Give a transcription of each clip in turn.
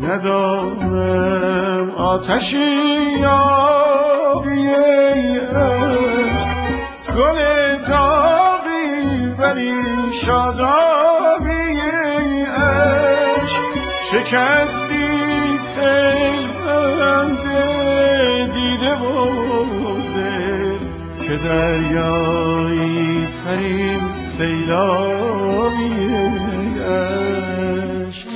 ندانم آتشی یابی ای عشق، گل داغی ولی شادابی ای عشق. شکستی سیل بند دیده و دل که دریایی ترین سیلابی ای عشق.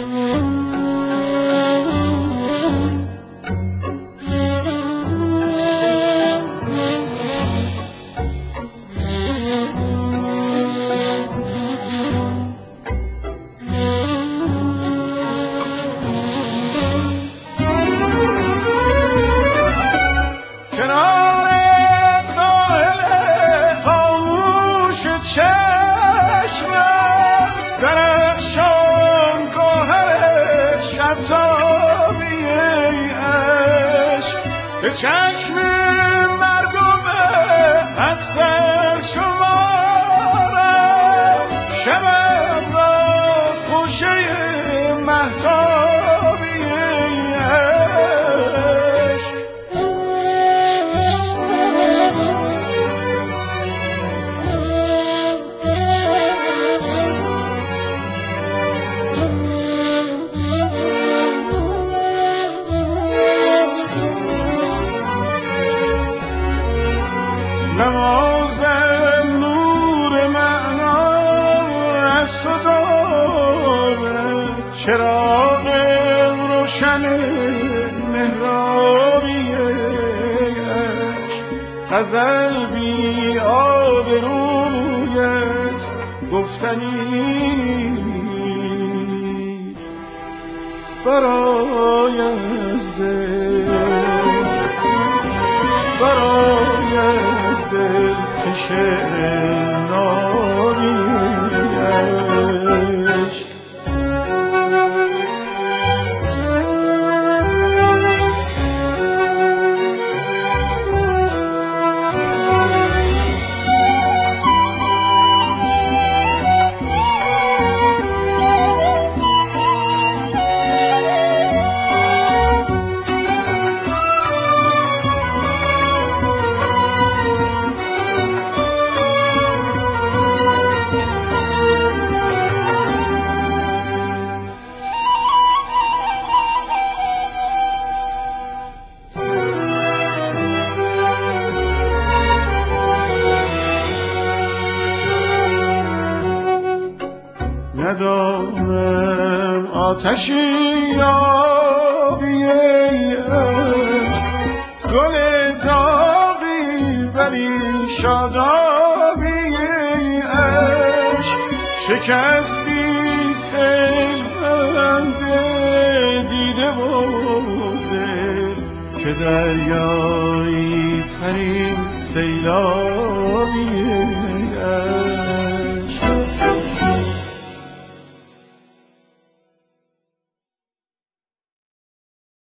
به چشم مردم اختر شمارم شبم را خوشه مهتابی ای عشق. نمازم نور معنا از تو دارد، چراغ روشن محرابی ای عشق. غزل بی آبرویت گفتنی نیست برای از دل، برای از دل که شعر نابی عشق. ندانم آتشی یابی ای عشق، گل داغی ولی شادابی ای عشق. شکستی سیل بند دیده و دل که دریایی ترین سیلابی